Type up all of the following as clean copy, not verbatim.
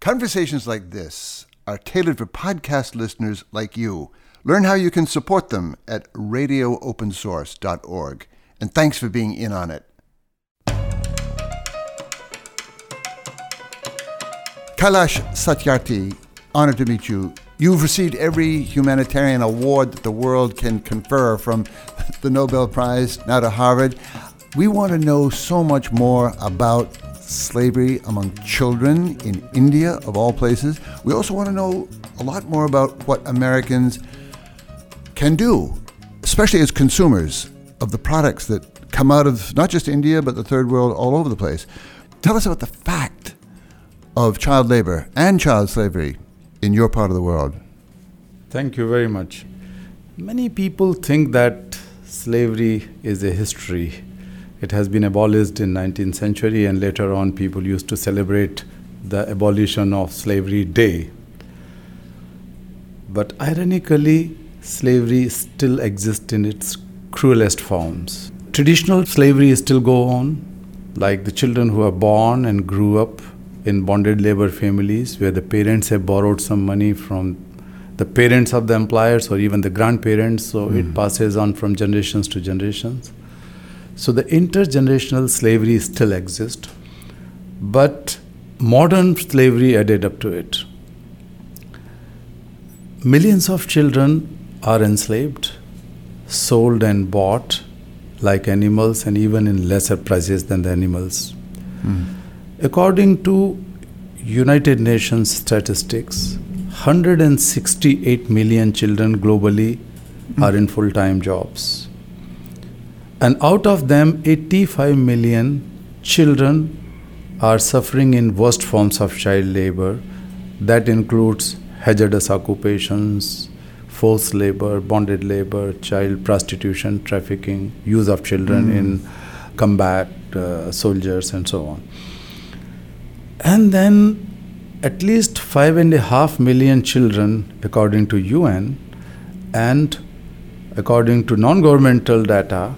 Conversations like this are tailored for podcast listeners like you. Learn how you can support them at radioopensource.org. And thanks for being in on it. Kailash Satyarthi, honored to meet you. You've received every humanitarian award that the world can confer, from the Nobel Prize now to Harvard. We want to know so much more about slavery among children in India, of all places. We also want to know a lot more about what Americans can do, especially as consumers of the products that come out of not just India, but the third world all over the place. Tell us about the fact of child labor and child slavery in your part of the world. Thank you very much. Many people think that slavery is a history. It has been abolished in 19th century, and later on people used to celebrate the abolition of slavery day. But ironically, slavery still exists in its cruelest forms. Traditional slavery still go on, like the children who are born and grew up in bonded labor families where the parents have borrowed some money from the parents of the employers or even the grandparents, so it passes on from generations to generations. So the intergenerational slavery still exists, but modern slavery added up to it. Millions of children are enslaved, sold and bought like animals, and even in lesser prices than the animals. According to United Nations statistics, 168 million children globally are in full-time jobs. And out of them, 85 million children are suffering in worst forms of child labor. That includes hazardous occupations, forced labor, bonded labor, child prostitution, trafficking, use of children in combat, soldiers, and so on. And then at least 5.5 million children, according to UN, and according to non-governmental data,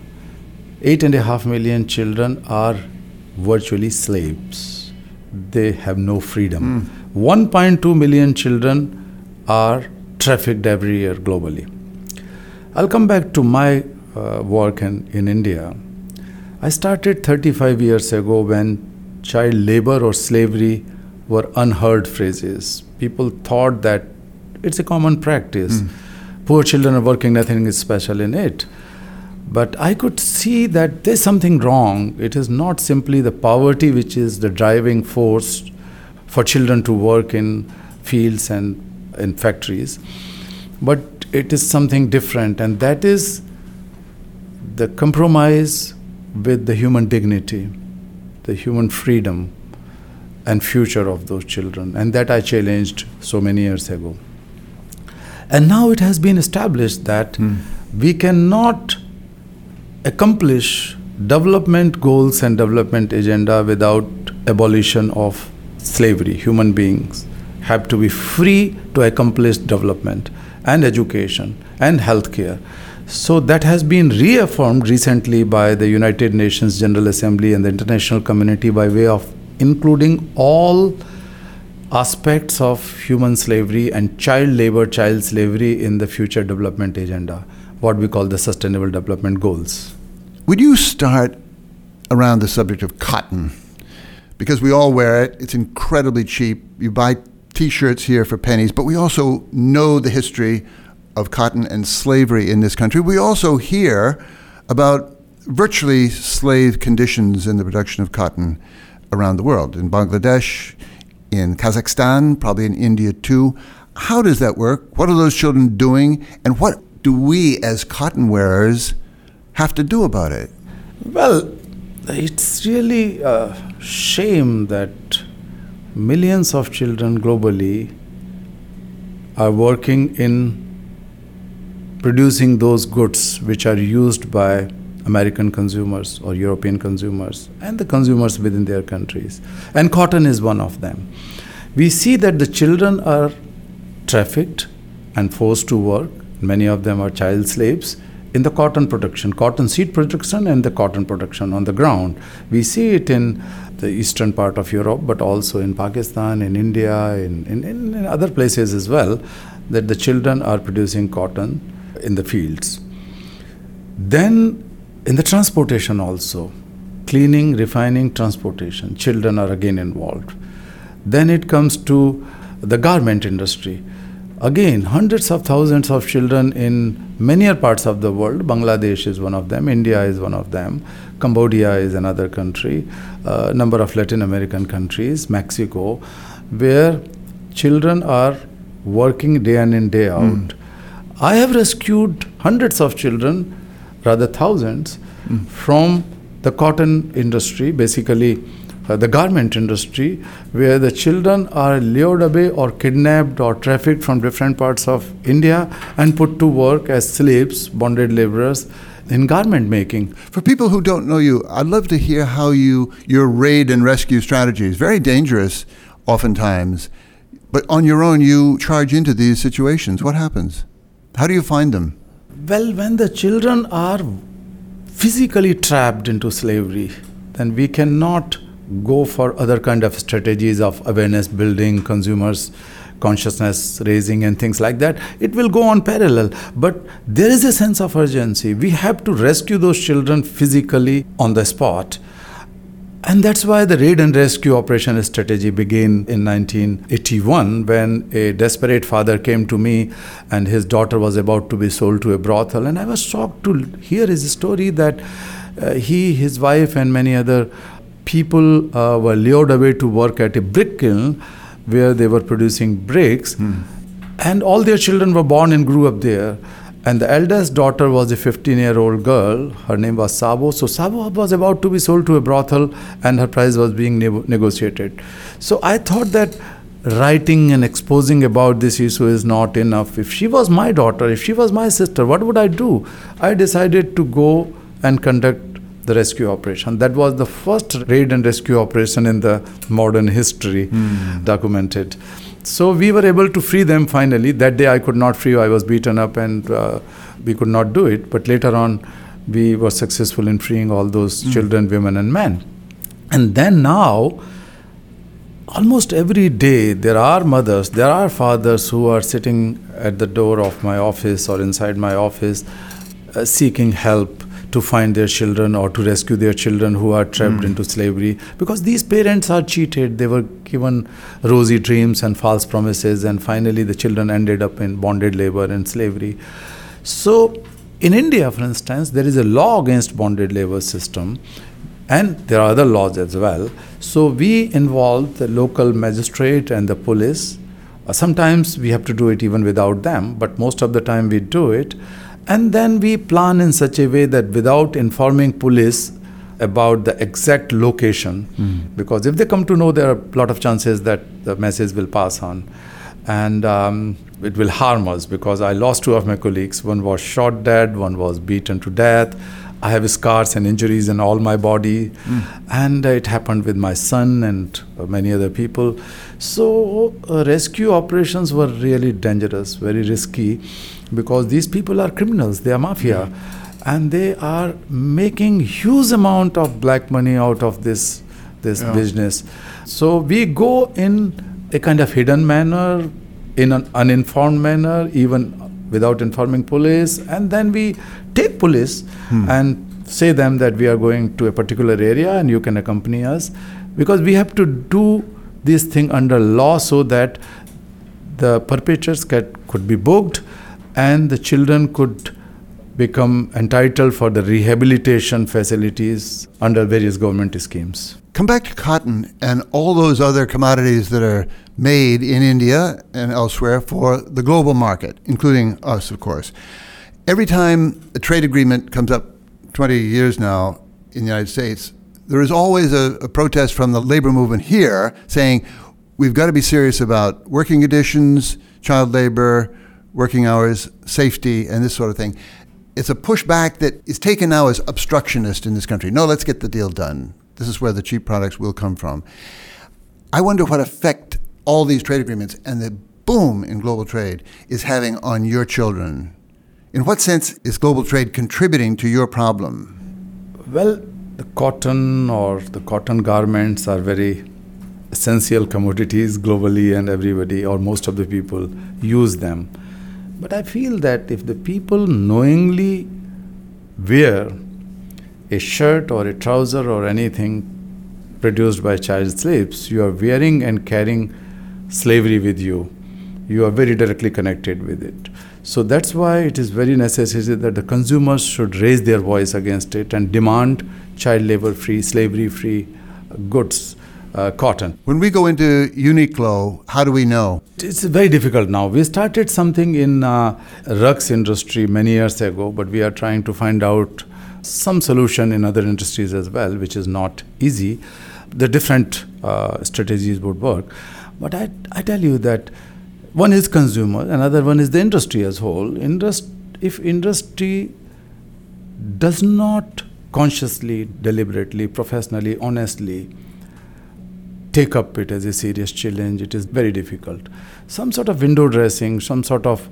8.5 million children are virtually slaves. They have no freedom. 1.2 million children are trafficked every year globally. I'll come back to my work in India. I started 35 years ago when child labor or slavery were unheard phrases. People thought that it's a common practice. Poor children are working, nothing is special in it. But I could see that there's something wrong. It is not simply the poverty which is the driving force for children to work in fields and in factories, but it is something different, and that is the compromise with the human dignity, the human freedom and future of those children. And that I challenged so many years ago. And now it has been established that we cannot accomplish development goals and development agenda without abolition of slavery. Human beings have to be free to accomplish development and education and healthcare. So that has been reaffirmed recently by the United Nations General Assembly and the international community by way of including all aspects of human slavery and child labor, child slavery in the future development agenda, what we call the Sustainable Development Goals. Would you start around the subject of cotton? Because we all wear it. It's incredibly cheap. You buy T-shirts here for pennies, but we also know the history of cotton and slavery in this country. We also hear about virtually slave conditions in the production of cotton around the world, in Bangladesh, in Kazakhstan, probably in India too. How does that work? What are those children doing? And what do we as cotton wearers have to do about it? Well, it's really a shame that millions of children globally are working in producing those goods which are used by American consumers or European consumers and the consumers within their countries. And cotton is one of them. We see that the children are trafficked and forced to work. Many of them are child slaves in the cotton production, cotton seed production and the cotton production on the ground. We see it in the eastern part of Europe, but also in Pakistan, in India, in other places as well, that the children are producing cotton in the fields. Then in the transportation also, cleaning, refining, transportation, children are again involved. Then it comes to the garment industry. Again, hundreds of thousands of children in many parts of the world. Bangladesh is one of them, India is one of them, Cambodia is another country, a number of Latin American countries, Mexico, where children are working day in and day out. I have rescued hundreds of children, rather thousands, from the cotton industry, basically the garment industry, where the children are lured away or kidnapped or trafficked from different parts of India and put to work as slaves, bonded laborers in garment making. For people who don't know you, I'd love to hear how your raid and rescue strategies, very dangerous oftentimes, but on your own you charge into these situations. What happens? How do you find them? Well, when the children are physically trapped into slavery, then we cannot go for other kind of strategies of awareness building, consumers consciousness raising and things like that. It will go on parallel, but there is a sense of urgency. We have to rescue those children physically on the spot. And that's why the raid and rescue operation strategy began in 1981, when a desperate father came to me and his daughter was about to be sold to a brothel. And I was shocked to hear his story that he, his wife and many other people were lured away to work at a brick kiln where they were producing bricks. And all their children were born and grew up there. And the eldest daughter was a 15-year-old girl. Her name was Sabo. So Sabo was about to be sold to a brothel and her price was being negotiated. So I thought that writing and exposing about this issue is not enough. If she was my daughter, if she was my sister, what would I do? I decided to go and conduct the rescue operation. That was the first raid and rescue operation in the modern history documented. So we were able to free them finally. That day I could not free, I was beaten up and we could not do it. But later on, we were successful in freeing all those children, women and men. And then now, almost every day, there are mothers, there are fathers who are sitting at the door of my office or inside my office seeking help to find their children or to rescue their children who are trapped into slavery, because these parents are cheated. They were given rosy dreams and false promises, and finally the children ended up in bonded labor and slavery. So in India, for instance, there is a law against bonded labor system, and there are other laws as well. So we involve the local magistrate and the police. Sometimes we have to do it even without them, but most of the time we do it. And then we plan in such a way that without informing police about the exact location, because if they come to know, there are a lot of chances that the message will pass on. And it will harm us, because I lost two of my colleagues. One was shot dead, one was beaten to death. I have scars and injuries in all my body. And it happened with my son and many other people. So rescue operations were really dangerous, very risky, because these people are criminals, they are mafia, and they are making huge amount of black money out of this business. So we go in a kind of hidden manner, in an uninformed manner, even without informing police, and then we take police and say them that we are going to a particular area and you can accompany us, because we have to do this thing under law so that the perpetrators could be booked and the children could become entitled for the rehabilitation facilities under various government schemes. Come back to cotton and all those other commodities that are made in India and elsewhere for the global market, including us, of course. Every time a trade agreement comes up 20 years now in the United States, there is always a protest from the labor movement here saying we've got to be serious about working conditions, child labor, working hours, safety, and this sort of thing. It's a pushback that is taken now as obstructionist in this country. No, let's get the deal done. This is where the cheap products will come from. I wonder what effect all these trade agreements and the boom in global trade is having on your children In what sense is global trade contributing to your problem? Well, the cotton or the cotton garments are very essential commodities globally, and everybody or most of the people use them. But I feel that if the people knowingly wear a shirt or a trouser or anything produced by child slaves, you are wearing and carrying slavery with you. You are very directly connected with it. So that's why it is very necessary that the consumers should raise their voice against it and demand child labor-free, slavery-free goods, cotton. When we go into Uniqlo, how do we know? It's very difficult now. We started something in rugs industry many years ago, but we are trying to find out some solution in other industries as well, which is not easy. The different strategies would work. But I tell you that one is consumer, another one is the industry as whole. If industry does not consciously, deliberately, professionally, honestly take up it as a serious challenge, it is very difficult. Some sort of window dressing, some sort of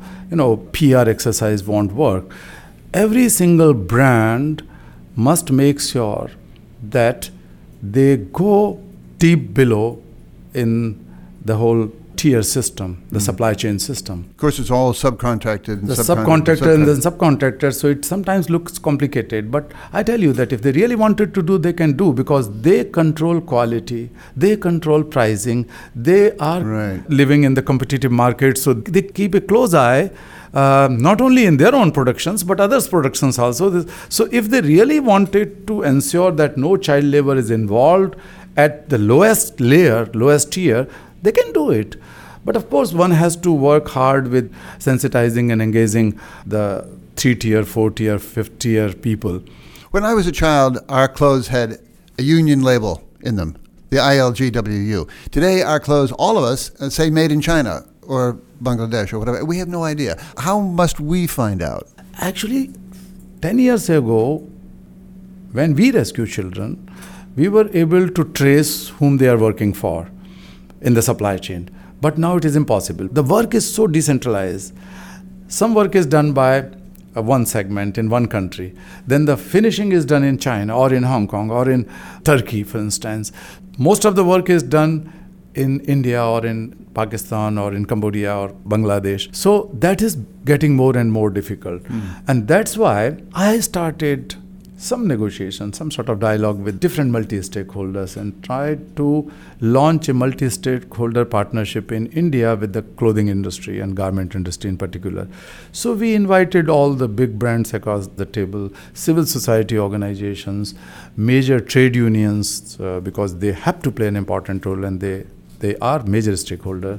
PR exercise won't work. Every single brand must make sure that they go deep below in the whole tier system, the supply chain system. Of course, it's all subcontracted. The subcontractor and the subcontractor, so it sometimes looks complicated. But I tell you that if they really wanted to do, they can do, because they control quality, they control pricing, they are living in the competitive market, so they keep a close eye, not only in their own productions, but others' productions also. So if they really wanted to ensure that no child labor is involved at the lowest layer, lowest tier, they can do it. But of course, one has to work hard with sensitizing and engaging the 3-tier, 4-tier, 5th-tier people. When I was a child, our clothes had a union label in them, the ILGWU. Today, our clothes, all of us, say made in China or Bangladesh or whatever. We have no idea. How must we find out? Actually, 10 years ago, when we rescue children, we were able to trace whom they are working for in the supply chain. But now it is impossible. The work is so decentralized. Some work is done by one segment in one country. Then the finishing is done in China or in Hong Kong or in Turkey, for instance. Most of the work is done in India or in Pakistan or in Cambodia or Bangladesh. So that is getting more and more difficult. And that's why I started some negotiation, some sort of dialogue with different multi-stakeholders and tried to launch a multi-stakeholder partnership in India with the clothing industry and garment industry in particular. So we invited all the big brands across the table, civil society organizations, major trade unions, because they have to play an important role and they are major stakeholder,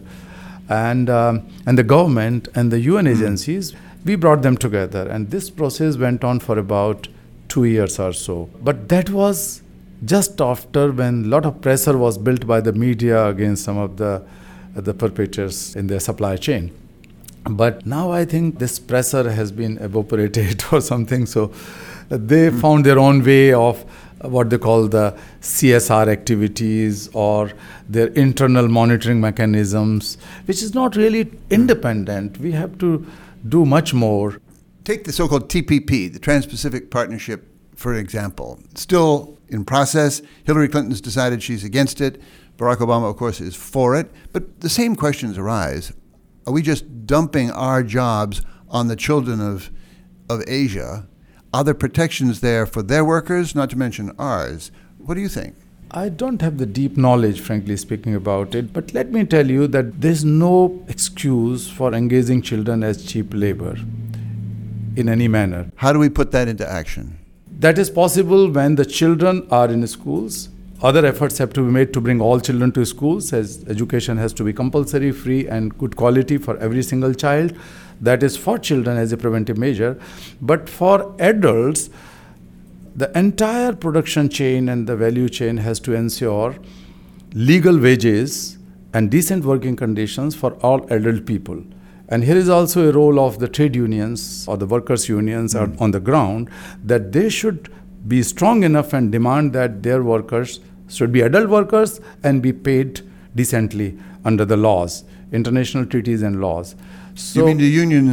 and the government and the UN agencies. We brought them together, and this process went on for about 2 years or so. But that was just after when a lot of pressure was built by the media against some of the perpetrators in their supply chain. But now I think this pressure has been evaporated or something. So they found their own way of what they call the CSR activities or their internal monitoring mechanisms, which is not really independent. We have to do much more. Take the so-called TPP, the Trans-Pacific Partnership, for example. Still in process. Hillary Clinton's decided she's against it. Barack Obama, of course, is for it. But the same questions arise. Are we just dumping our jobs on the children of Asia? Are there protections there for their workers, not to mention ours? What do you think? I don't have the deep knowledge, frankly speaking, about it. But let me tell you that there's no excuse for engaging children as cheap labor in any manner. How do we put that into action? That is possible when the children are in schools. Other efforts have to be made to bring all children to schools, as education has to be compulsory, free, and good quality for every single child. That is for children as a preventive measure. But for adults, the entire production chain and the value chain has to ensure legal wages and decent working conditions for all adult people. And here is also a role of the trade unions or the workers' unions on the ground, that they should be strong enough and demand that their workers should be adult workers and be paid decently under the laws, international treaties and laws. So, you mean the unions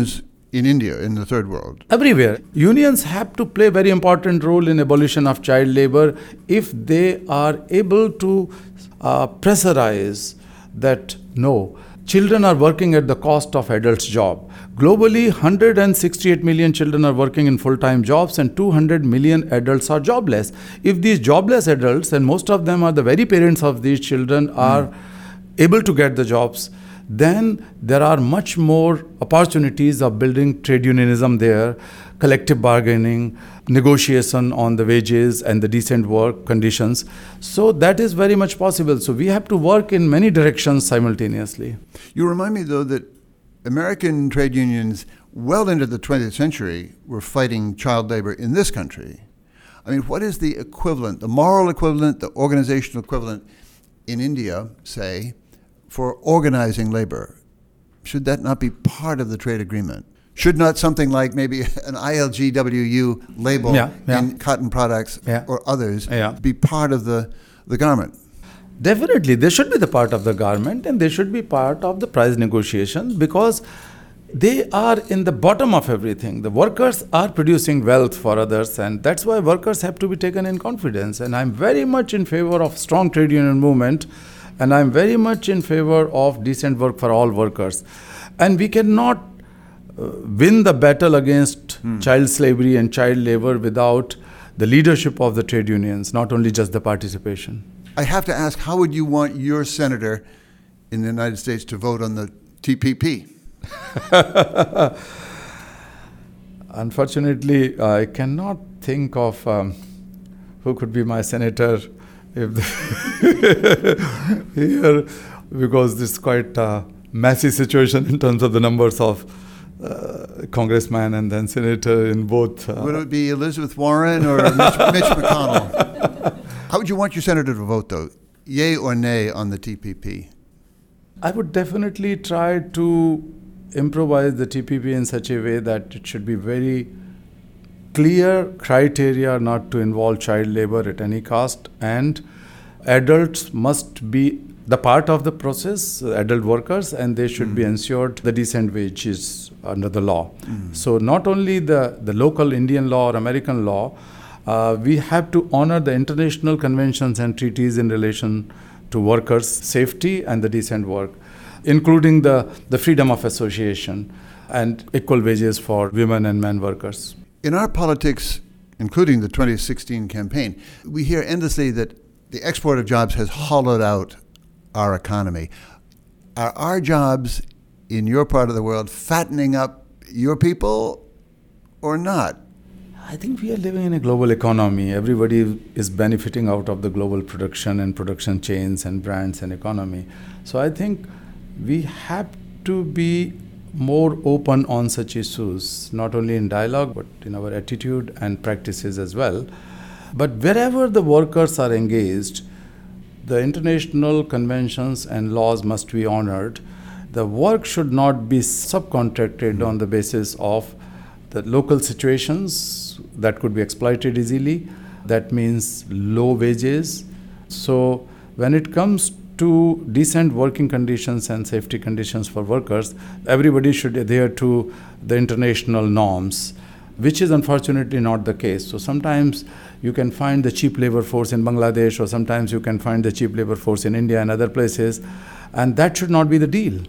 in India, in the third world? Everywhere. Unions have to play a very important role in abolition of child labor if they are able to pressurize that no, children are working at the cost of adults' job. Globally, 168 million children are working in full-time jobs and 200 million adults are jobless. If these jobless adults, and most of them are the very parents of these children, are able to get the jobs, then there are much more opportunities of building trade unionism there, collective bargaining, negotiation on the wages and the decent work conditions. So that is very much possible. So we have to work in many directions simultaneously. You remind me, though, that American trade unions well into the 20th century were fighting child labor in this country. I mean, what is the equivalent, the moral equivalent, the organizational equivalent in India, say, for organizing labor? Should that not be part of the trade agreement? Should not something like maybe an ILGWU label in cotton products or others be part of the garment? Definitely, they should be the part of the garment and they should be part of the price negotiation because they are in the bottom of everything. The workers are producing wealth for others and that's why workers have to be taken in confidence. And I'm very much in favor of strong trade union movement and I'm very much in favor of decent work for all workers. And we cannot win the battle against child slavery and child labor without the leadership of the trade unions, not only just the participation. I have to ask, how would you want your senator in the United States to vote on the TPP? Unfortunately, I cannot think of who could be my senator here because this is quite a messy situation in terms of the numbers of congressman and then senator in both. Would it be Elizabeth Warren or Mitch McConnell? How would you want your senator to vote, though? Yay or nay on the TPP? I would definitely try to improvise the TPP in such a way that it should be very clear criteria not to involve child labor at any cost, and adults must be the part of the process, adult workers, and they should be ensured the decent wages under the law. So not only the local Indian law or American law, we have to honor the international conventions and treaties in relation to workers' safety and the decent work, including the freedom of association and equal wages for women and men workers. In our politics, including the 2016 campaign, we hear endlessly that the export of jobs has hollowed out our economy. Are our jobs in your part of the world fattening up your people or not? I think we are living in a global economy. Everybody is benefiting out of the global production and production chains and brands and economy. So I think we have to be more open on such issues, not only in dialogue, but in our attitude and practices as well. But wherever the workers are engaged, the international conventions and laws must be honored. The work should not be subcontracted on the basis of the local situations that could be exploited easily. That means low wages. So when it comes to decent working conditions and safety conditions for workers, everybody should adhere to the international norms, which is unfortunately not the case. So sometimes you can find the cheap labor force in Bangladesh, or sometimes you can find the cheap labor force in India and other places, and that should not be the deal.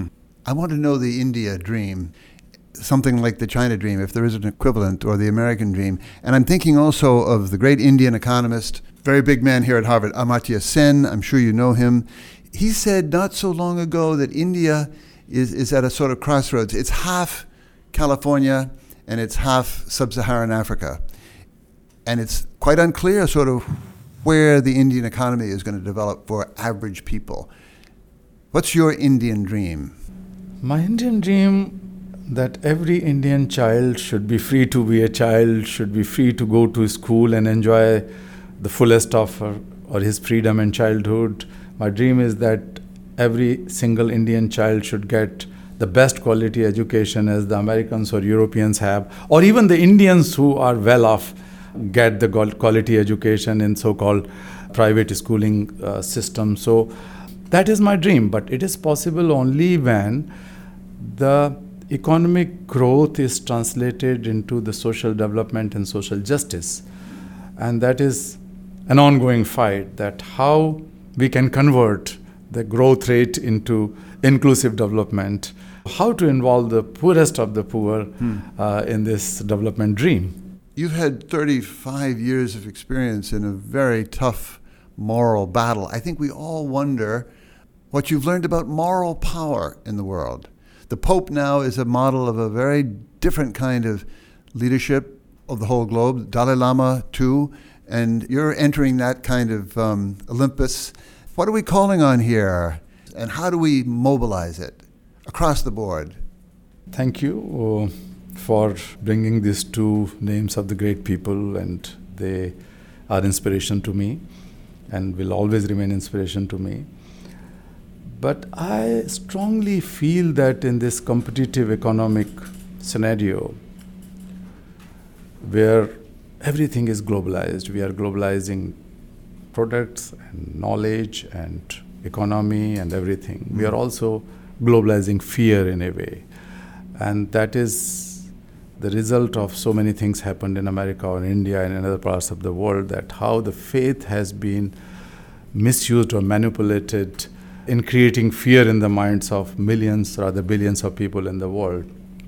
I want to know the India dream, something like the China dream, if there is an equivalent, or the American dream. And I'm thinking also of the great Indian economist, very big man here at Harvard, Amartya Sen. I'm sure you know him. He said not so long ago that India is at a sort of crossroads. It's half California and it's half sub-Saharan Africa. And it's quite unclear sort of where the Indian economy is going to develop for average people. What's your Indian dream? My Indian dream that every Indian child should be free to be a child, should be free to go to school and enjoy the fullest of her or his freedom and childhood. My dream is that every single Indian child should get the best quality education as the Americans or Europeans have, or even the Indians who are well off get the quality education in so-called private schooling system. So that is my dream, but it is possible only when the economic growth is translated into the social development and social justice. And that is an ongoing fight, that how we can convert the growth rate into inclusive development, how to involve the poorest of the poor in this development dream. You've had 35 years of experience in a very tough moral battle. I think we all wonder what you've learned about moral power in the world. The Pope now is a model of a very different kind of leadership of the whole globe, Dalai Lama too, and you're entering that kind of Olympus. What are we calling on here, and how do we mobilize it across the board? Thank you for bringing these two names of the great people, and they are inspiration to me and will always remain inspiration to me. But I strongly feel that in this competitive economic scenario where everything is globalized, we are globalizing products and knowledge and economy and everything. We are also globalizing fear in a way. And that is the result of so many things happened in America or in India and in other parts of the world, that how the faith has been misused or manipulated in creating fear in the minds of millions, rather billions of people in the world.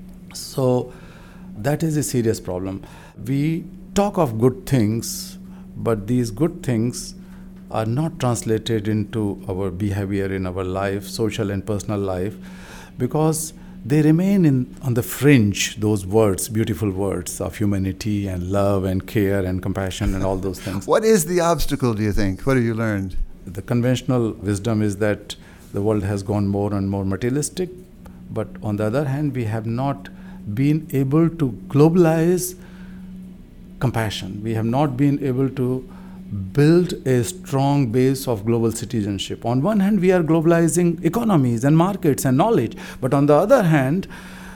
So that is a serious problem. We talk of good things, but these good things are not translated into our behavior in our life, social and personal life, because they remain on the fringe, those words, beautiful words of humanity and love and care and compassion and all those things. What is the obstacle, do you think? What have you learned? The conventional wisdom is that the world has gone more and more materialistic, but on the other hand, we have not been able to globalize compassion. We have not been able to build a strong base of global citizenship. On one hand, we are globalizing economies and markets and knowledge, but on the other hand,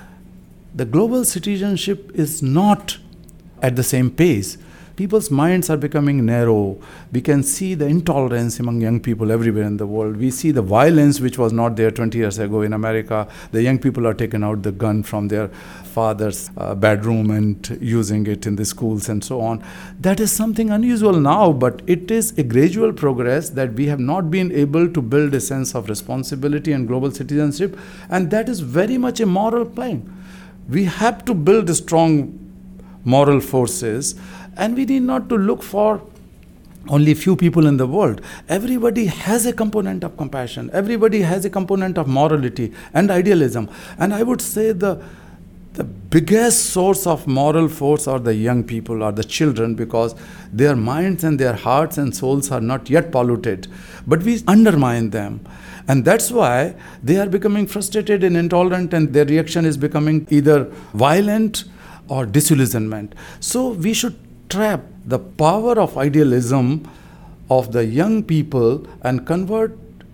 the global citizenship is not at the same pace. People's minds are becoming narrow. We can see the intolerance among young people everywhere in the world. We see the violence which was not there 20 years ago in America. The young people are taking out the gun from their father's bedroom and using it in the schools and so on. That is something unusual now, but it is a gradual progress that we have not been able to build a sense of responsibility and global citizenship, and that is very much a moral plank. We have to build strong moral forces, and we need not to look for only few people in the world. Everybody has a component of compassion. Everybody has a component of morality and idealism. And I would say the biggest source of moral force are the young people, are the children, because their minds and their hearts and souls are not yet polluted. But we undermine them. And that's why they are becoming frustrated and intolerant, and their reaction is becoming either violent or disillusionment. So we should trap the power of idealism of the young people and convert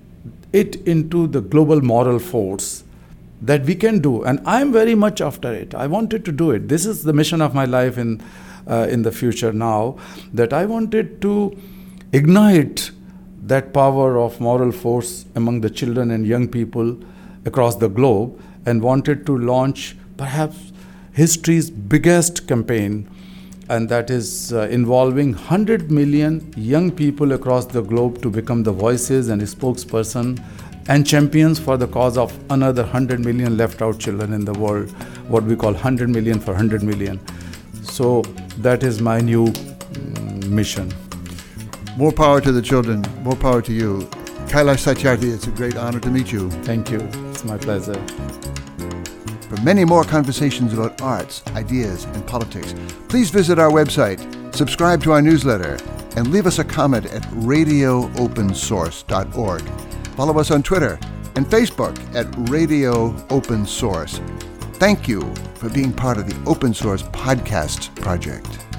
it into the global moral force that we can do. And I'm very much after it. I wanted to do it. This is the mission of my life in the future now, that I wanted to ignite that power of moral force among the children and young people across the globe, and wanted to launch perhaps history's biggest campaign, and that is involving 100 million young people across the globe to become the voices and spokesperson and champions for the cause of another 100 million left out children in the world, what we call 100 million for 100 million. So that is my new mission. More power to the children, more power to you. Kailash Satyarthi, it's a great honor to meet you. Thank you. It's my pleasure. For many more conversations about arts, ideas, and politics, please visit our website, subscribe to our newsletter, and leave us a comment at radioopensource.org. Follow us on Twitter and Facebook at Radio Open Source. Thank you for being part of the Open Source Podcast Project.